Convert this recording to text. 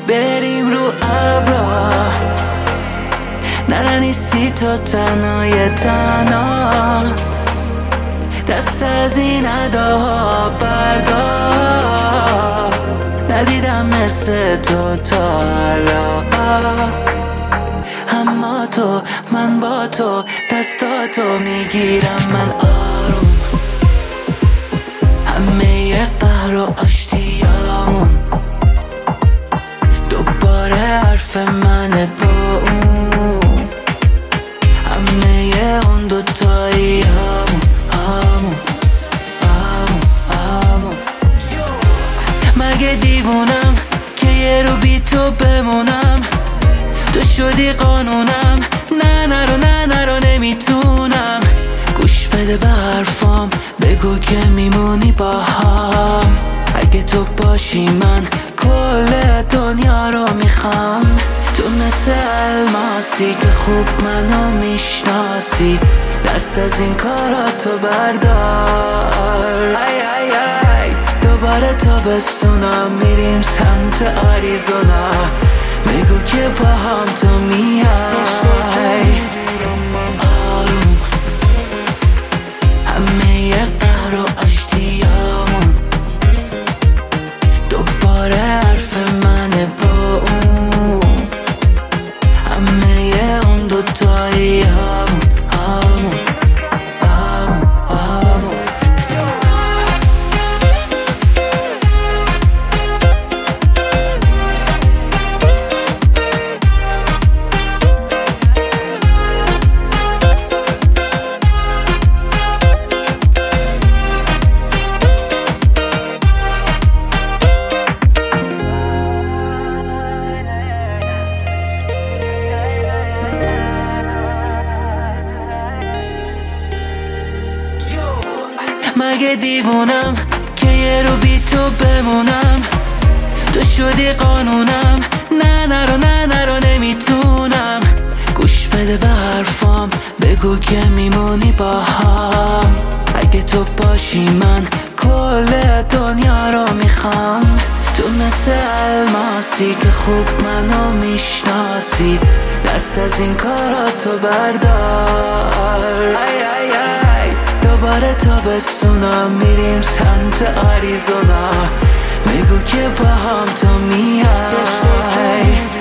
بریم رو ابرا، نه نیستی تو تنهای تنها، دست از این اداها بردار. ندیدم مثل تو تا حالا، اما تو، من با تو دستاتو میگیرم من آروم. همه قهر و آشتیامون دوباره حرف منه با اون. همه اون دوتاییامون مگه دیوونم که یه رو بی تو بمونم؟ تو شدی قانونم، نه رو نمیتونم. گوش بده به حرفام، بگو که میمونی با هم. اگه تو باشی من کل دنیا رو میخوام. تو مثل الماسی که خوب منو میشناسی، دست از این کاراتو بردار. ای ای ای دوباره تابستونا، میریم سمت آریزونا. بگو که با هم تو میای آروم. همه قهر و آشتیامون دوباره حرف منه با اون. همه اون دوتاییامون مگه دیوونم که یه رو بی تو بمونم؟ تو شدی قانونم، نه رو نمیتونم. گوش بده به حرفام، بگو که میمونی با هم. اگه تو باشی من کل دنیا رو میخوام. تو مثل الماسی که خوب منو میشناسی، دست از این کاراتو بردار. ای ای ای دوباره تابستونا، میریم سمت آریزونا. بگو که با هم تو میای